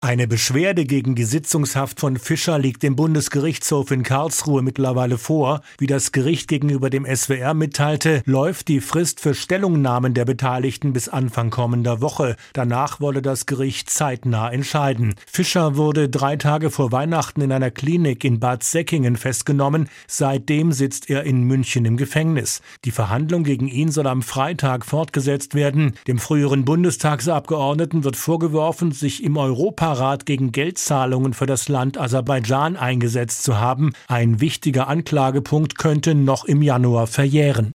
Eine Beschwerde gegen die Sitzungshaft von Fischer liegt dem Bundesgerichtshof in Karlsruhe mittlerweile vor. Wie das Gericht gegenüber dem SWR mitteilte, läuft die Frist für Stellungnahmen der Beteiligten bis Anfang kommender Woche. Danach wolle das Gericht zeitnah entscheiden. Fischer wurde 3 Tage vor Weihnachten in einer Klinik in Bad Säckingen festgenommen. Seitdem sitzt er in München im Gefängnis. Die Verhandlung gegen ihn soll am Freitag fortgesetzt werden. Dem früheren Bundestagsabgeordneten wird vorgeworfen, sich im Europarat gegen Geldzahlungen für das Land Aserbaidschan eingesetzt zu haben. Ein wichtiger Anklagepunkt könnte noch im Januar verjähren.